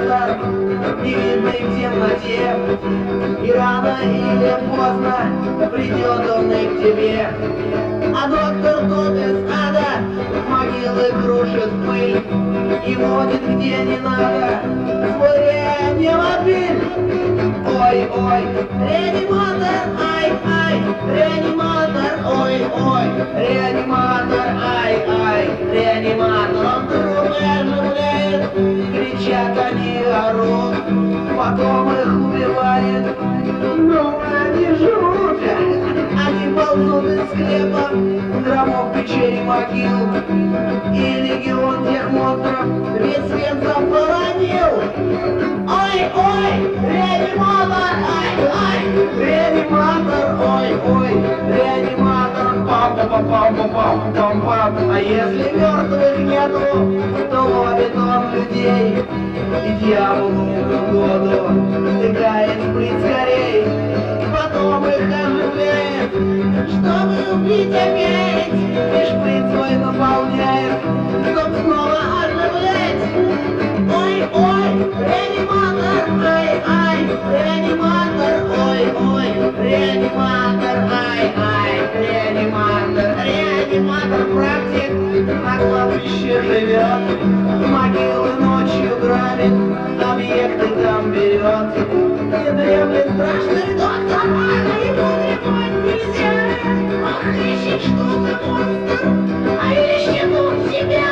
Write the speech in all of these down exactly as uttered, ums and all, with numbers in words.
реаниматор, невидный в темноте, и рано или поздно придет он и к тебе. А доктор тот из ада могилы крушит пыль и водит где не надо свой реанимобиль. Ой, ой, реаниматор, ай, ай, реаниматор, ой, ой, реаниматор, ай, ай, реаниматор, он трупы оживляет, кричат они, орут, потом их убивает, но они живут, они ползут из склепа, гробов, печей, могил, и легион тех монстров весь свинцем поронил. Ой, ой, реаниматор, ай, ай, реаниматор, ой, ой, реаниматор, пам-пам-пам-пам-пам-пам. А если мертвых нету, то ловит он людей, и дьяволу в угоду тыкает шприц скорей, потом их оживляет, чтобы убить опять, и шприц свой наполняет, чтоб снова оживлять. Ой, ой, реаниматор, ай, ай, реаниматор, ой, ой, реаниматор, ай, ай, реаниматор, реаниматор, практик на кладбище живет, могилы ночью грабит, объекты там берет, не дремлет страшный доктор, а ему трепать нельзя, ах, ищет что-то монстр, а ищет он себя.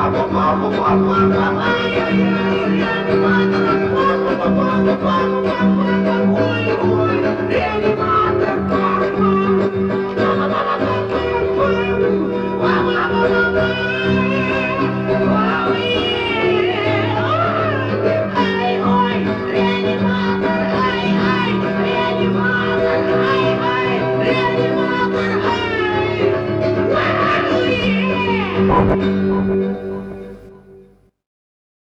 Ай-яй-яй, реаниматор,